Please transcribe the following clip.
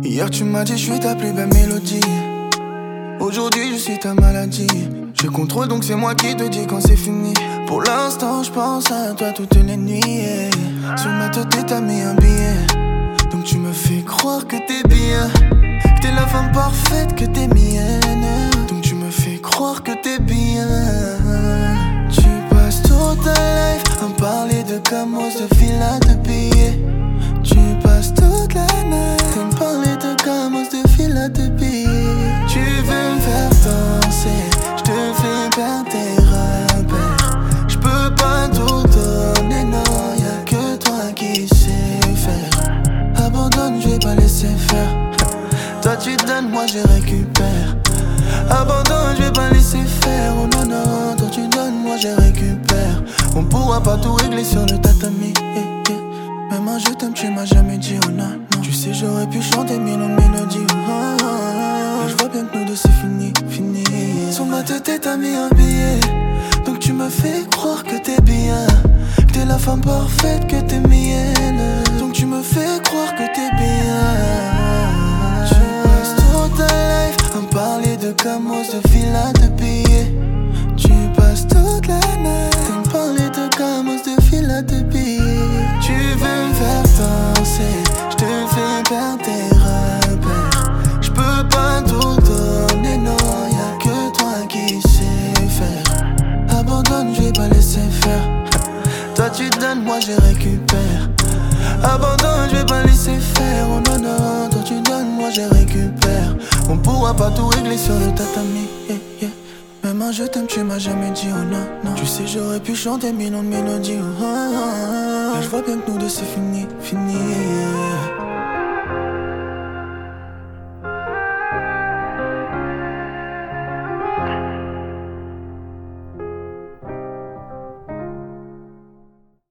Hier tu m'as dit je suis ta plus belle mélodie. Aujourd'hui je suis ta maladie. Je contrôle donc c'est moi qui te dis quand c'est fini. Pour l'instant je pense à toi toutes les nuits. Sur ma tête t'as mis un billet. Donc tu me fais croire que t'es bien, que t'es la femme parfaite, que t'es mienne. Donc tu me fais croire que t'es bien. Tu passes toute ta life à me parler de camos, de villas, de billets. Tu passes toute la night à me parler de camos, de villas, de billets. Tu veux me faire danser, je te fais perdre tes repères. Je peux pas tout donner, non, y'a que toi qui sais faire. Abandonne, je vais pas laisser faire. Toi tu donnes, moi je récupère. Abandonne, je vais pas laisser faire. Oh non non, toi tu donnes, moi je récupère. On pourra pas tout régler sur le tatami. Même un je t'aime, tu m'as jamais dit oh non non. Tu sais j'aurais pu chanter mille mélodies. Mais je vois bien que nous deux c'est fini, fini. Sur ma tête t'as mis un billet. Donc tu me fais croire que t'es bien, que t'es la femme parfaite, que t'es mienne. Donc tu me fais croire que t'es bien. Tu passes toute ta life à me parler de camos, de villas, de billets. Tu passes toute la night à me parler de camos, de villas, de billets. Tu veux me faire danser, je te fais perdre tes repères. Je peux pas tout donner, non, y'a que toi qui sais faire. Abandonne, je vais pas laisser faire. Toi tu donnes, moi je récupère. Abandonne, je vais pas laisser faire. Oh non non, toi tu donnes, moi je récupère. On pourra pas tout régler sur le tatami. Même un je t'aime, tu m'as jamais dit oh non non. Tu sais j'aurais pu chanter mille mélodies. Mais je vois bien que nous deux c'est fini, fini.